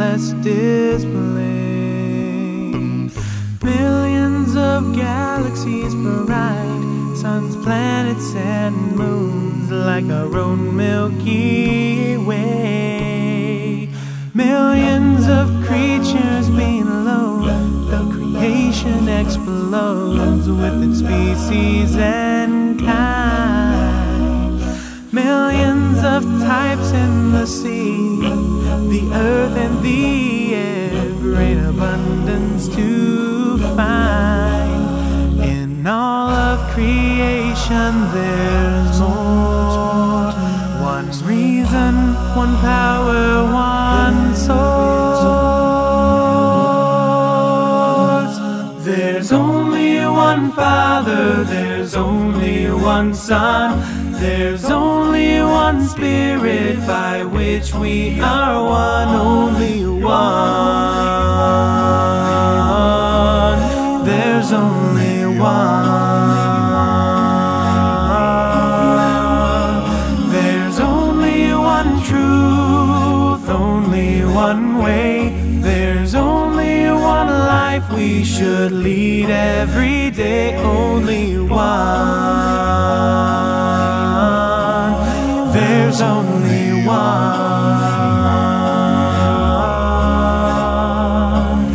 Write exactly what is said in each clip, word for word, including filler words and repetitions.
endless display. Millions of galaxies bright, suns, planets, and moons, like our own Milky Way. Millions of creatures below, the creation explodes with its species and kind. Millions of types in the sea, the earth and the air, great abundance to find. In all of creation there's more. One reason, one power, one source. There's only one Father, there's only one Son, there's only one Spirit by which we are one, only one. There's only one. There's only one truth, only one way. There's only one life we should lead every day, only one. There's only one.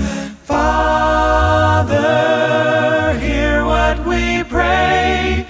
Father, hear what we pray.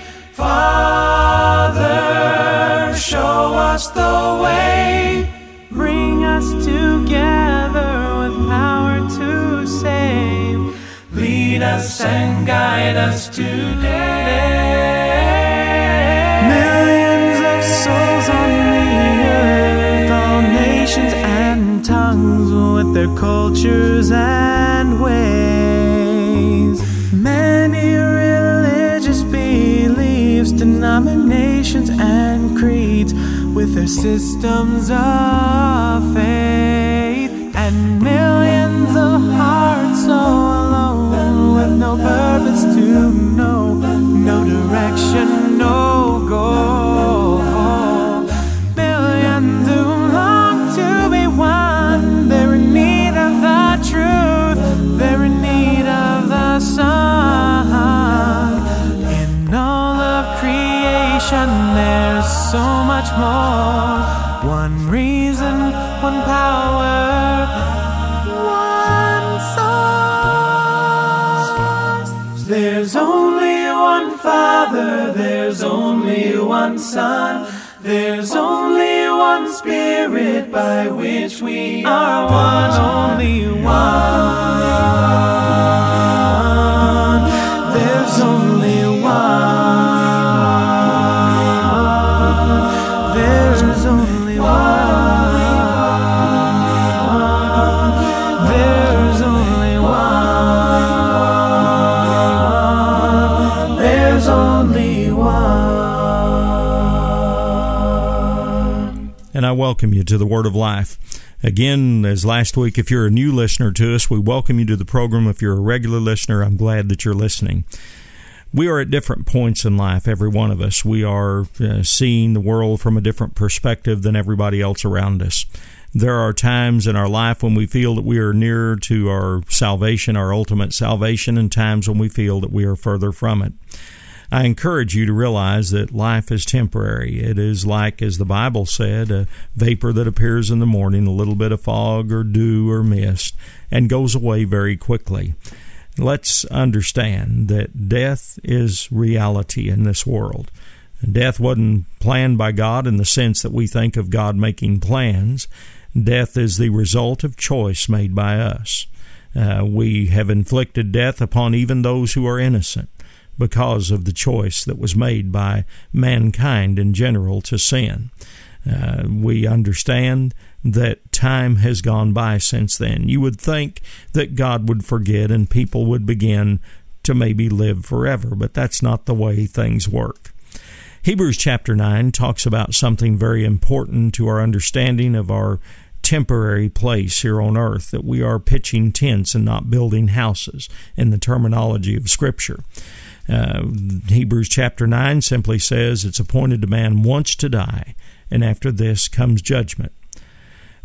Father, show us the way. Bring us together with power to save. Lead us and guide us today. Millions of souls on the earth, all nations and tongues with their cultures and ways. Many religious beliefs, denominations and creeds with their systems of faith. And millions of hearts so alone with no purpose to know, no direction, no goal. Billions who long to be one, they're in need of the truth, they're in need of the sun. In all of creation there's so much more. One reason, one power, one source. There's only one Father, there's only one Son, there's only one Spirit by which we are one, only one. There's only one. There's only one. There's only one. There's only one. And I welcome you to the Word of Life. Again, as last week, if you're a new listener to us, we welcome you to the program. If you're a regular listener, I'm glad that you're listening. We are at different points in life, every one of us. We are uh, seeing the world from a different perspective than everybody else around us. There are times in our life when we feel that we are nearer to our salvation, our ultimate salvation, and times when we feel that we are further from it. I encourage you to realize that life is temporary. It is like, as the Bible said, a vapor that appears in the morning, a little bit of fog or dew or mist, and goes away very quickly. Let's understand that death is reality in this world. Death wasn't planned by God in the sense that we think of God making plans. Death is the result of choice made by us. Uh, we have inflicted death upon even those who are innocent because of the choice that was made by mankind in general to sin. Uh, we understand that time has gone by since then. You would think that God would forget and people would begin to maybe live forever, but that's not the way things work. Hebrews chapter nine talks about something very important to our understanding of our temporary place here on earth, that we are pitching tents and not building houses in the terminology of Scripture. Uh, Hebrews chapter nine simply says it's appointed to man once to die, and after this comes judgment.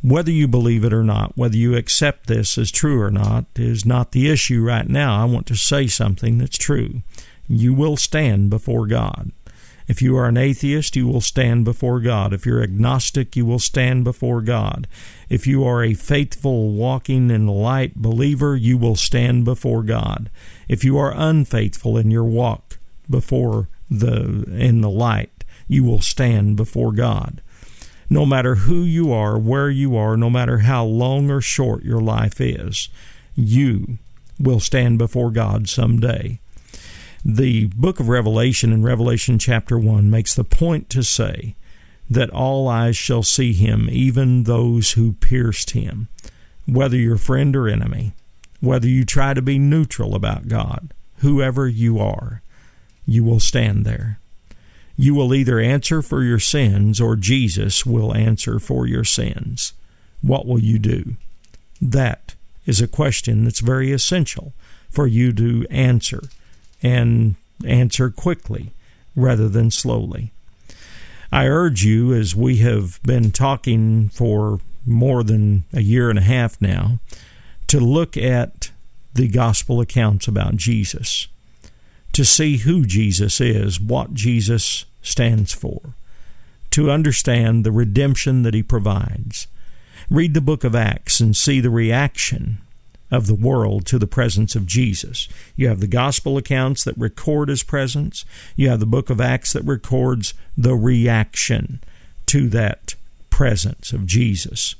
Whether you believe it or not, whether you accept this as true or not, is not the issue right now. I want to say something that's true. You will stand before God. If you are an atheist, you will stand before God. If you're agnostic, you will stand before God. If you are a faithful, walking in the light believer, you will stand before God. If you are unfaithful in your walk before the in the light, you will stand before God. No matter who you are, where you are, no matter how long or short your life is, you will stand before God someday. The book of Revelation, in Revelation chapter one, makes the point to say that all eyes shall see him, even those who pierced him. Whether you're friend or enemy, whether you try to be neutral about God, whoever you are, you will stand there. You will either answer for your sins or Jesus will answer for your sins. What will you do? That is a question that's very essential for you to answer, and answer quickly rather than slowly. I urge you, as we have been talking for more than a year and a half now, to look at the gospel accounts about Jesus, to see who Jesus is, what Jesus stands for, to understand the redemption that he provides. Read the book of Acts and see the reaction of the world to the presence of Jesus. You have the gospel accounts that record his presence. You have the book of Acts that records the reaction to that presence of Jesus.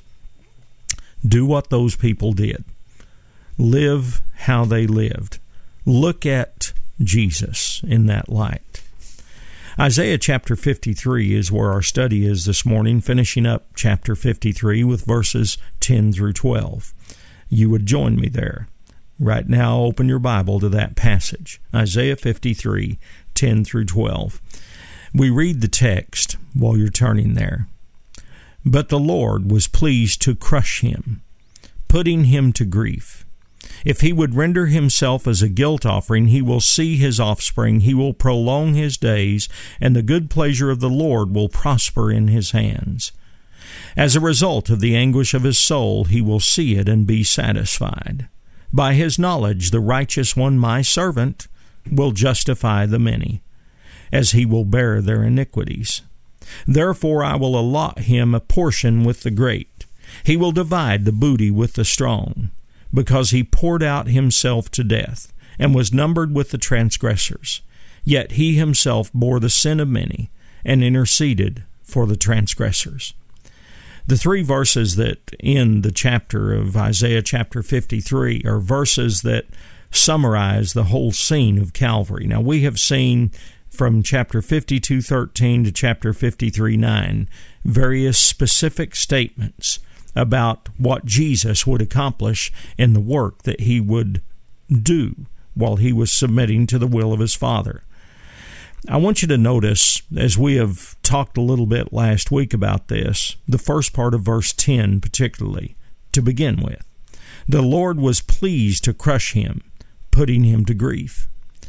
Do what those people did. Live how they lived. Look at Jesus in that light. Isaiah chapter fifty-three is where our study is this morning, finishing up chapter fifty-three with verses ten through twelve. You would join me there. Right now, open your Bible to that passage, Isaiah fifty-three, ten through twelve. We read the text while you're turning there. But the Lord was pleased to crush him, putting him to grief. If he would render himself as a guilt offering, he will see his offspring, he will prolong his days, and the good pleasure of the Lord will prosper in his hands. As a result of the anguish of his soul, he will see it and be satisfied. By his knowledge, the righteous one, my servant, will justify the many, as he will bear their iniquities. Therefore I will allot him a portion with the great. He will divide the booty with the strong, because he poured out himself to death, and was numbered with the transgressors. Yet he himself bore the sin of many, and interceded for the transgressors. The three verses that end the chapter of Isaiah chapter fifty-three are verses that summarize the whole scene of Calvary. Now, we have seen from chapter fifty-two thirteen to chapter fifty-three nine various specific statements about what Jesus would accomplish in the work that he would do while he was submitting to the will of his Father. I want you to notice, as we have talked a little bit last week about this, the first part of verse ten particularly, to begin with. The Lord was pleased to crush him, putting him to grief.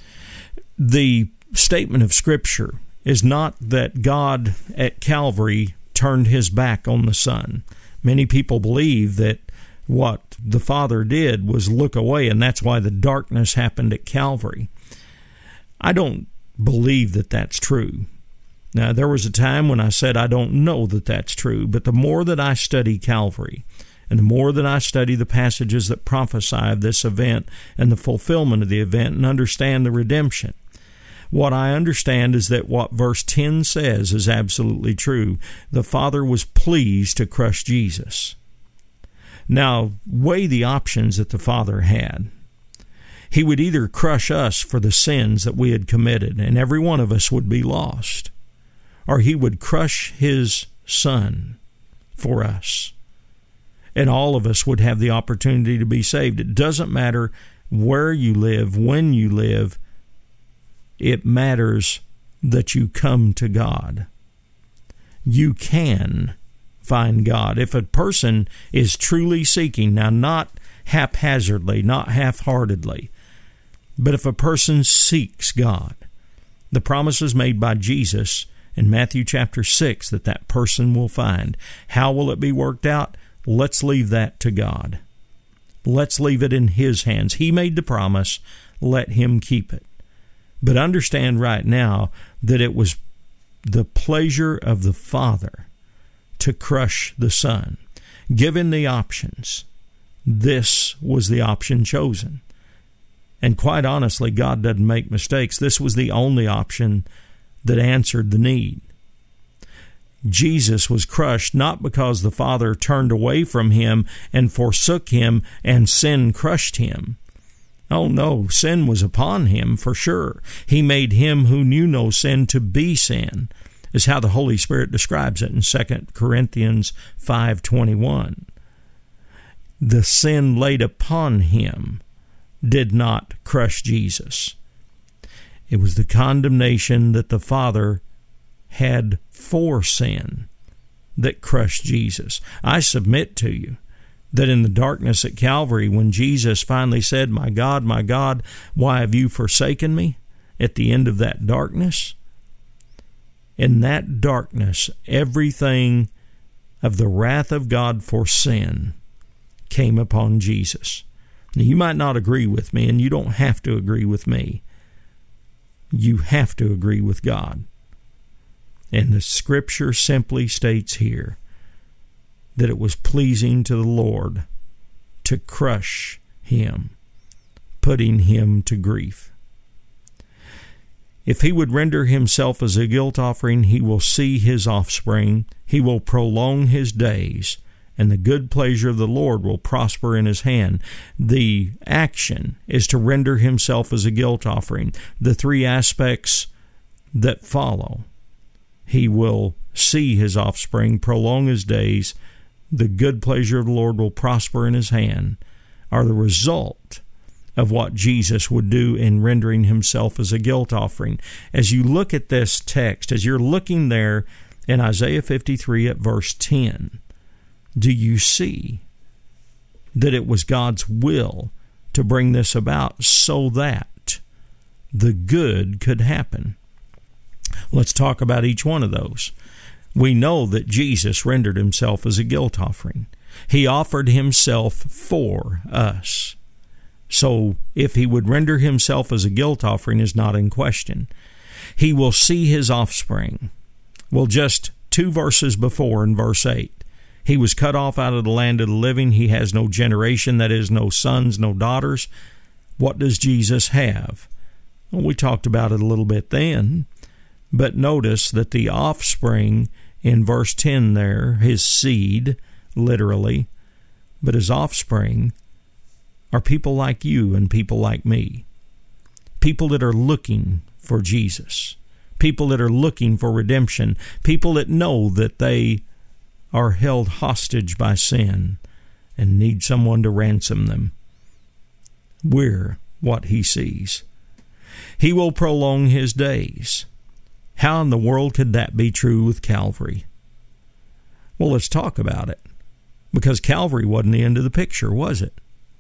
The statement of Scripture is not that God at Calvary turned his back on the Son. Many people believe that what the Father did was look away, and that's why the darkness happened at Calvary. I don't believe that that's true. Now, there was a time when I said I don't know that that's true, but the more that I study Calvary, and the more that I study the passages that prophesy of this event and the fulfillment of the event and understand the redemption, what I understand is that what verse ten says is absolutely true. The Father was pleased to crush Jesus. Now, weigh the options that the Father had. He would either crush us for the sins that we had committed, and every one of us would be lost, or he would crush his Son for us, and all of us would have the opportunity to be saved. It doesn't matter where you live, when you live. It matters that you come to God. You can find God. If a person is truly seeking, now not haphazardly, not half-heartedly, but if a person seeks God, the promises made by Jesus in Matthew chapter six that that person will find. How will it be worked out? let's leave that to God. Let's leave it in His hands. He made the promise. Let Him keep it. But understand right now that it was the pleasure of the Father to crush the Son. Given the options, this was the option chosen. And quite honestly, God doesn't make mistakes. This was the only option that answered the need. Jesus was crushed not because the Father turned away from Him and forsook Him and sin crushed Him. Oh no, sin was upon Him for sure. He made Him who knew no sin to be sin, is how the Holy Spirit describes it in Second Corinthians five twenty-one. The sin laid upon Him did not crush Jesus. It was the condemnation that the Father had for sin that crushed Jesus. I submit to you that in the darkness at Calvary, when Jesus finally said, "My God, my God, why have you forsaken me?" at the end of that darkness, in that darkness, everything of the wrath of God for sin came upon Jesus. Now, you might not agree with me, and you don't have to agree with me. You have to agree with God. And the Scripture simply states here that it was pleasing to the Lord to crush Him, putting Him to grief. If He would render Himself as a guilt offering, He will see His offspring, He will prolong His days, and the good pleasure of the Lord will prosper in His hand. The action is to render Himself as a guilt offering. The three aspects that follow: He will see His offspring, prolong His days, the good pleasure of the Lord will prosper in His hand, are the result of what Jesus would do in rendering Himself as a guilt offering. As you look at this text, as you're looking there in Isaiah fifty-three at verse ten, do you see that it was God's will to bring this about so that the good could happen? Let's talk about each one of those. We know that Jesus rendered Himself as a guilt offering. He offered Himself for us. So if He would render Himself as a guilt offering is not in question. He will see His offspring. Well, just two verses before in verse eight, He was cut off out of the land of the living. He has no generation, that is, no sons, no daughters. What does Jesus have? Well, we talked about it a little bit then. But notice that the offspring in verse ten there, His seed, literally, but His offspring are people like you and people like me. People that are looking for Jesus. People that are looking for redemption. People that know that they are held hostage by sin and need someone to ransom them. We're what He sees. He will prolong His days. How in the world could that be true with Calvary? Well, let's talk about it. Because Calvary wasn't the end of the picture, was it?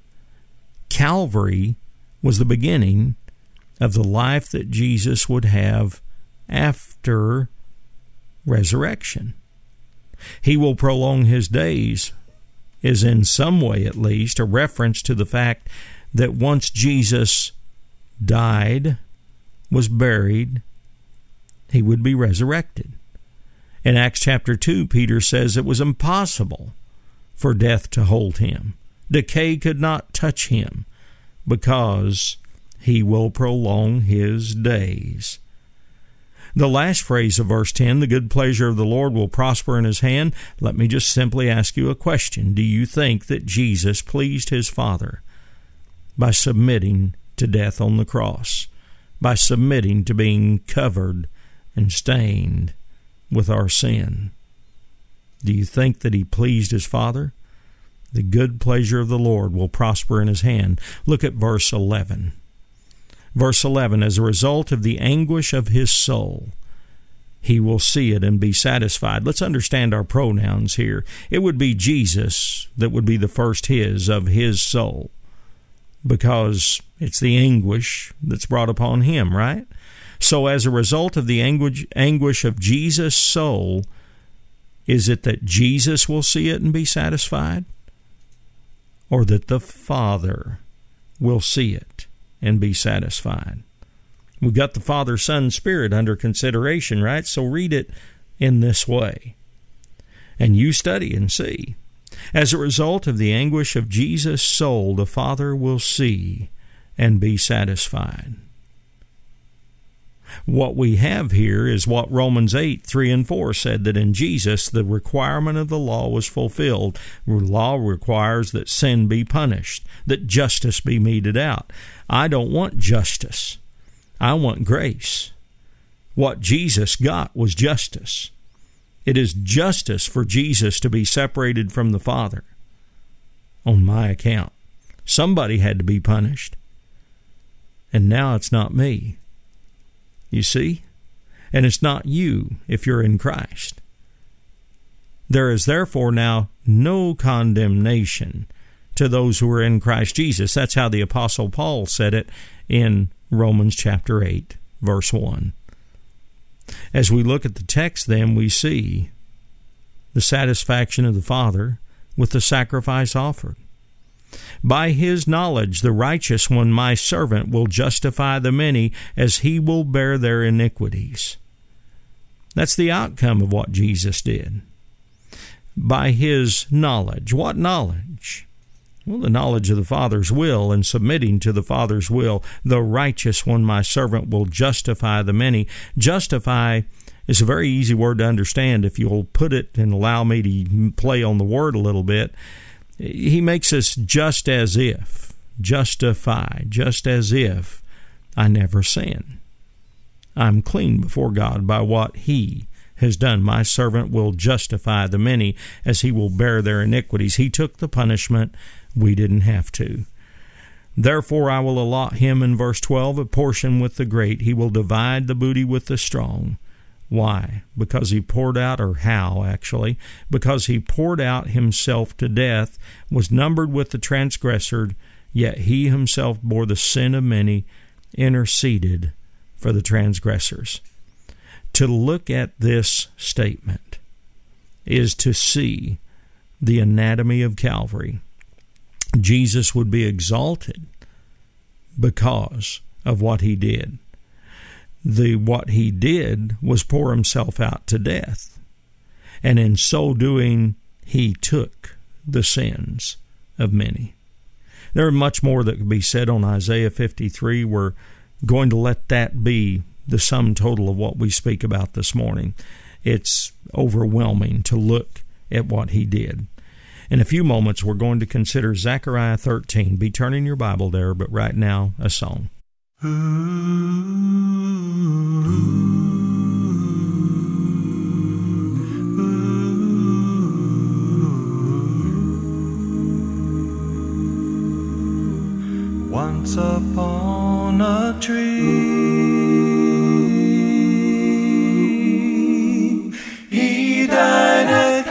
Calvary was the beginning of the life that Jesus would have after resurrection. He will prolong His days is in some way at least a reference to the fact that once Jesus died, was buried, He would be resurrected. In Acts chapter two, Peter says it was impossible for death to hold Him. Decay could not touch Him because He will prolong His days. The last phrase of verse ten, the good pleasure of the Lord will prosper in His hand. Let me just simply ask you a question. Do you think that Jesus pleased His Father by submitting to death on the cross, by submitting to being covered and stained with our sin? Do you think that He pleased His Father? The good pleasure of the Lord will prosper in His hand. Look at verse eleven. Verse eleven, as a result of the anguish of His soul, He will see it and be satisfied. Let's understand our pronouns here. It would be Jesus that would be the first His of His soul, because it's the anguish that's brought upon Him, right? So as a result of the anguish, anguish of Jesus' soul, Is it that Jesus will see it and be satisfied? Or that the Father will see it and be satisfied? We've got the Father, Son, Spirit under consideration, right? So read it in this way. And you study and see. As a result of the anguish of Jesus' soul, the Father will see and be satisfied. What we have here is what Romans eight, three and four said, that in Jesus the requirement of the law was fulfilled. The law requires that sin be punished, that justice be meted out. I don't want justice. I want grace. What Jesus got was justice. It is justice for Jesus to be separated from the Father on my account. Somebody had to be punished. And now it's not me. You see? And it's not you if you're in Christ. There is therefore now no condemnation to those who are in Christ Jesus. That's how the Apostle Paul said it in Romans chapter eight, verse one. As we look at the text, then, we see the satisfaction of the Father with the sacrifice offered. By his knowledge, the righteous one, my servant, will justify the many, as he will bear their iniquities. That's the outcome of what Jesus did. By his knowledge. What knowledge? Well, the knowledge of the Father's will and submitting to the Father's will. The righteous one, my servant, will justify the many. Justify is a very easy word to understand if you'll put it and allow me to play on the word a little bit. He makes us just as if, justify, just as if I never sin. I'm clean before God by what he has done. My servant will justify the many, as he will bear their iniquities. He took the punishment. We didn't have to. Therefore I will allot him, in verse twelve, a portion with the great. He will divide the booty with the strong. Why? Because he poured out, or how, actually? Because he poured out himself to death, was numbered with the transgressor, yet he himself bore the sin of many, interceded for the transgressors. To look at this statement is to see the anatomy of Calvary. Jesus would be exalted because of what he did. The what he did was pour himself out to death. And in so doing, he took the sins of many. There is much more that could be said on Isaiah fifty-three. We're going to let that be the sum total of what we speak about this morning. It's overwhelming to look at what he did. In a few moments, we're going to consider Zechariah thirteen. Be turning your Bible there, but right now, a song. Once upon a tree, he died at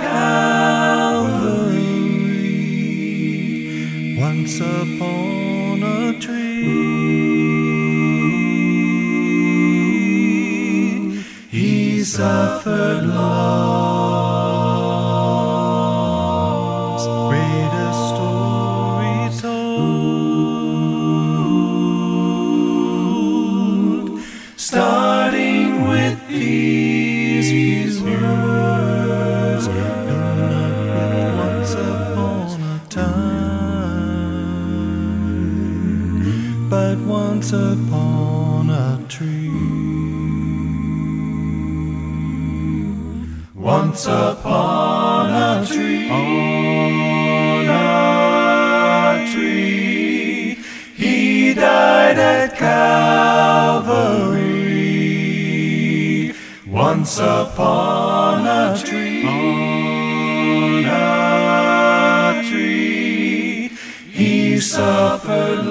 Calvary. Once upon a tree, he suffered loss. Greatest story told, starting with these few words. No, not with once upon a time, but once upon a tree. Once upon a tree, on a tree, he died at Calvary. Once upon a tree, on a tree, he suffered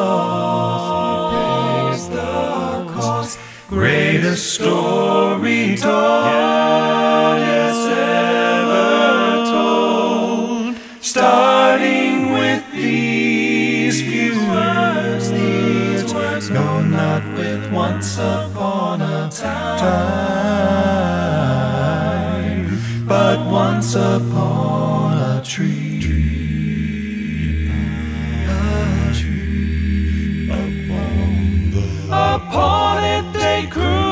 loss. He pays the cost. Greatest story told, yes, ever told, starting with these few words, these words, no, not with once upon a time, but once upon a tree, a tree, upon, the upon it they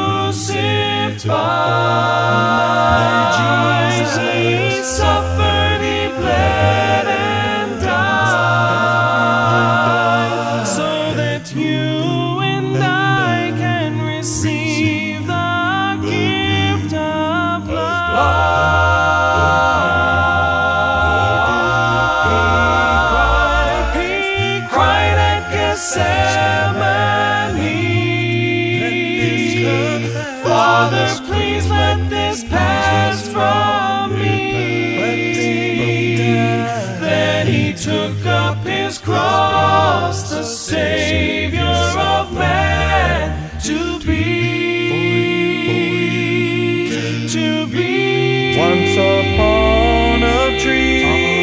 crucified Jesus. He suffered, he bled and died, so that you and I can receive the gift of life. He cried at Gethsemane, Father, please let this pass from me. Then he took up his cross, the Savior of man, to be, to be. Once upon a tree,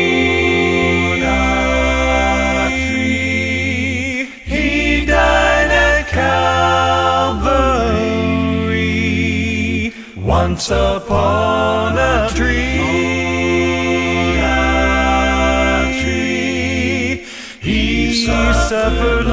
on a tree, he died at Calvary. Once upon a tree, a tree, he suffered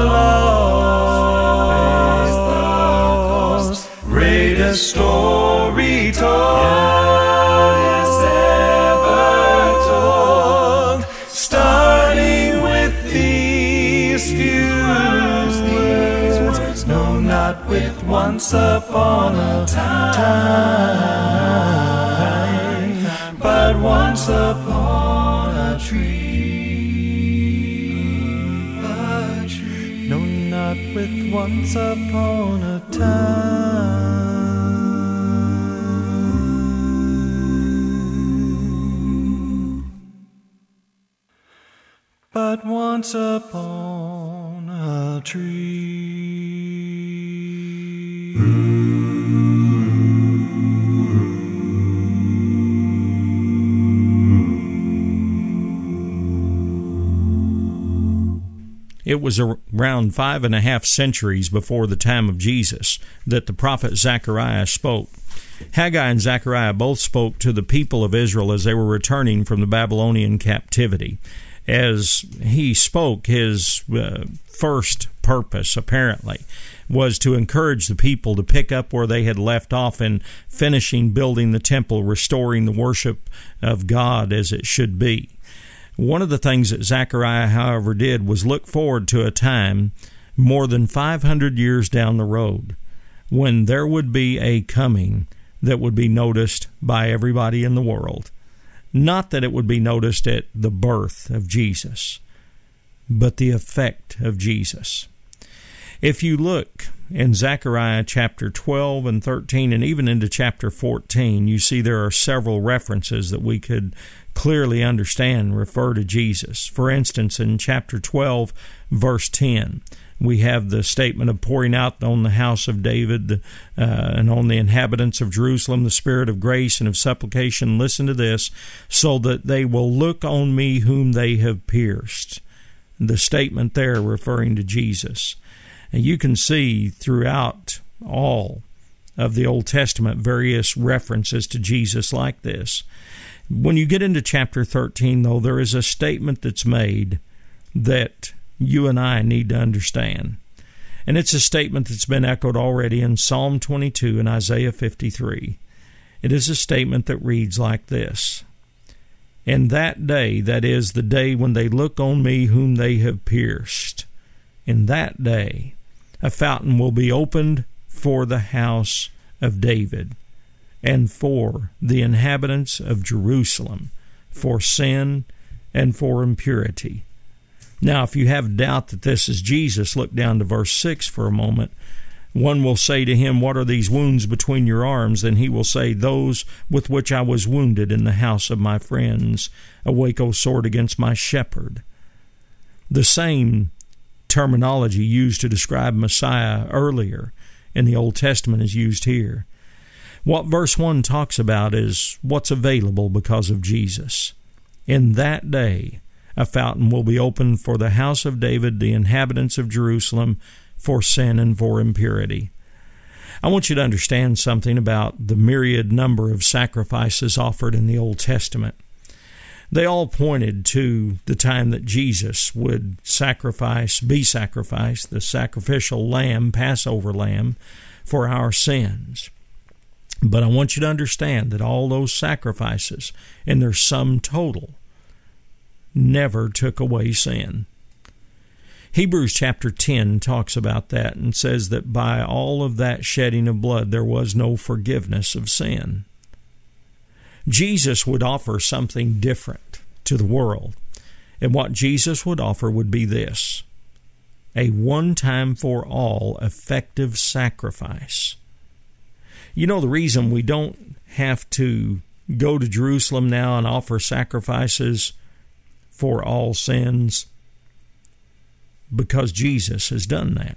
loss. Greatest story told, yes, ever told, starting with these few words. No, not with once upon a time, but once upon a tree, a tree. No, not with once upon a time, but once upon a tree. It was around five and a half centuries before the time of Jesus that the prophet Zechariah spoke. Haggai and Zechariah both spoke to the people of Israel as they were returning from the Babylonian captivity. As he spoke, his uh, first purpose, apparently, was to encourage the people to pick up where they had left off in finishing building the temple, restoring the worship of God as it should be. One of the things that Zechariah, however, did was look forward to a time more than five hundred years down the road when there would be a coming that would be noticed by everybody in the world. Not that it would be noticed at the birth of Jesus, but the effect of Jesus. If you look in Zechariah chapter twelve and thirteen and even into chapter fourteen, you see there are several references that we could clearly understand refer to Jesus. For instance, in chapter twelve, verse ten, we have the statement of pouring out on the house of David uh, and on the inhabitants of Jerusalem the spirit of grace and of supplication. Listen to this, so that they will look on me whom they have pierced. The statement there referring to Jesus. And you can see throughout all of the Old Testament various references to Jesus like this. When you get into chapter thirteen, though, there is a statement that's made that you and I need to understand. And it's a statement that's been echoed already in Psalm twenty-two and Isaiah fifty-three. It is a statement that reads like this: "In that day, that is the day when they look on me whom they have pierced, in that day a fountain will be opened for the house of David and for the inhabitants of Jerusalem, for sin and for impurity." Now, if you have doubt that this is Jesus, look down to verse six for a moment. One will say to him, "What are these wounds between your arms?" And he will say, "Those with which I was wounded in the house of my friends. Awake, O sword, against my shepherd." The same terminology used to describe Messiah earlier in the Old Testament is used here. What verse one talks about is what's available because of Jesus. In that day, a fountain will be opened for the house of David, the inhabitants of Jerusalem, for sin and for impurity. I want you to understand something about the myriad number of sacrifices offered in the Old Testament. They all pointed to the time that Jesus would sacrifice, be sacrificed, the sacrificial lamb, Passover lamb, for our sins. But I want you to understand that all those sacrifices, in their sum total, never took away sin. Hebrews chapter ten talks about that and says that by all of that shedding of blood, there was no forgiveness of sin. Jesus would offer something different to the world. And what Jesus would offer would be this: a one-time for all effective sacrifice. You know the reason we don't have to go to Jerusalem now and offer sacrifices for all sins? Because Jesus has done that.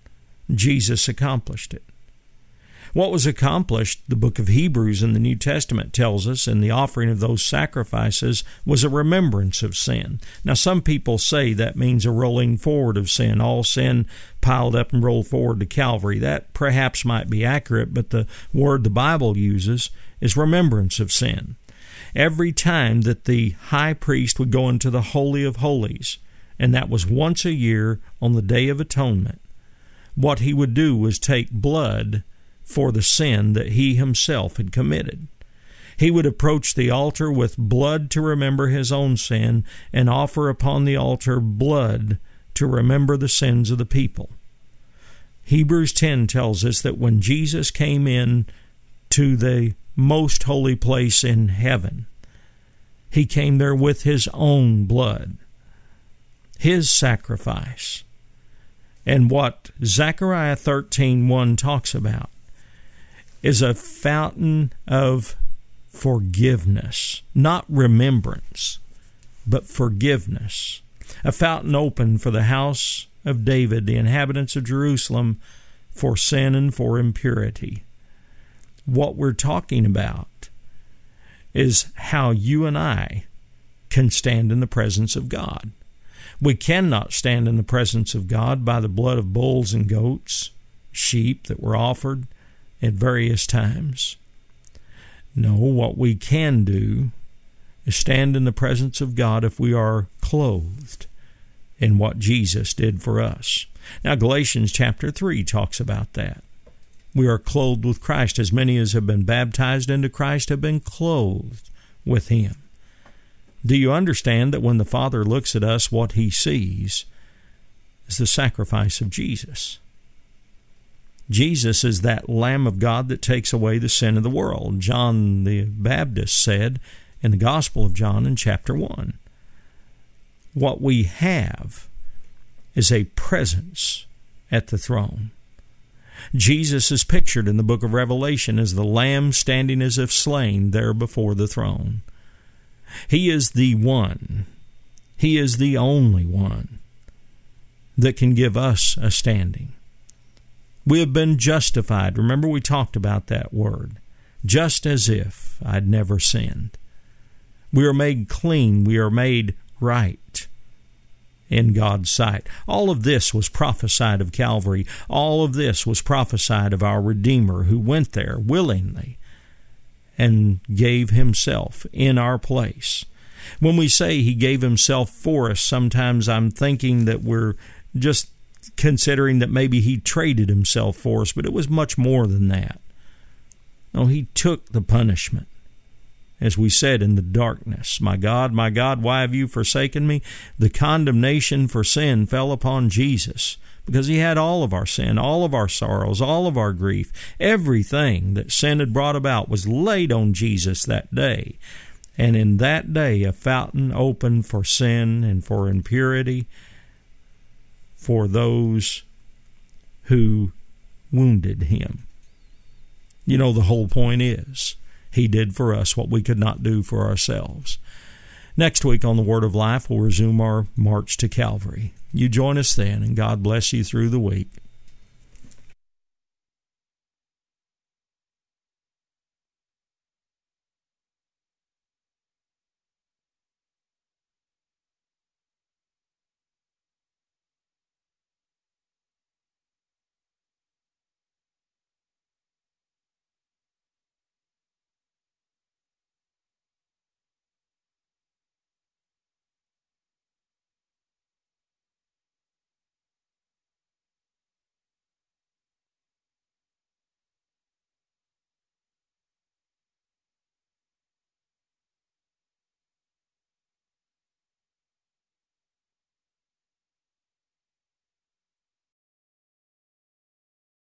Jesus accomplished it. What was accomplished, the book of Hebrews in the New Testament tells us, in the offering of those sacrifices, was a remembrance of sin. Now, some people say that means a rolling forward of sin, all sin piled up and rolled forward to Calvary. That perhaps might be accurate, but the word the Bible uses is remembrance of sin. Every time that the high priest would go into the Holy of Holies, and that was once a year on the Day of Atonement, what he would do was take blood for the sin that he himself had committed. He would approach the altar with blood to remember his own sin and offer upon the altar blood to remember the sins of the people. Hebrews ten tells us that when Jesus came in to the most holy place in heaven, he came there with his own blood, his sacrifice. And what Zechariah thirteen one talks about is a fountain of forgiveness, not remembrance, but forgiveness. A fountain open for the house of David, the inhabitants of Jerusalem, for sin and for impurity. What we're talking about is how you and I can stand in the presence of God. We cannot stand in the presence of God by the blood of bulls and goats, sheep that were offered at various times. No, what we can do is stand in the presence of God if we are clothed in what Jesus did for us. Now, Galatians chapter three talks about that. We are clothed with Christ. As many as have been baptized into Christ have been clothed with Him. Do you understand that when the Father looks at us, what He sees is the sacrifice of Jesus? Jesus is that Lamb of God that takes away the sin of the world. John the Baptist said in the Gospel of John in chapter one, what we have is a presence at the throne. Jesus is pictured in the book of Revelation as the Lamb standing as if slain there before the throne. He is the one, He is the only one that can give us a standing. We have been justified. Remember, we talked about that word. Just as if I'd never sinned. We are made clean. We are made right in God's sight. All of this was prophesied of Calvary. All of this was prophesied of our Redeemer who went there willingly and gave Himself in our place. When we say He gave Himself for us, sometimes I'm thinking that we're just considering that maybe He traded Himself for us, but it was much more than that. No, He took the punishment. As we said in the darkness, my God, my God, why have you forsaken me? The condemnation for sin fell upon Jesus because He had all of our sin, all of our sorrows, all of our grief. Everything that sin had brought about was laid on Jesus that day. And in that day, a fountain opened for sin and for impurity for those who wounded Him. You know, the whole point is, He did for us what we could not do for ourselves. Next week on the Word of Life, we'll resume our march to Calvary. You join us then, and God bless you through the week.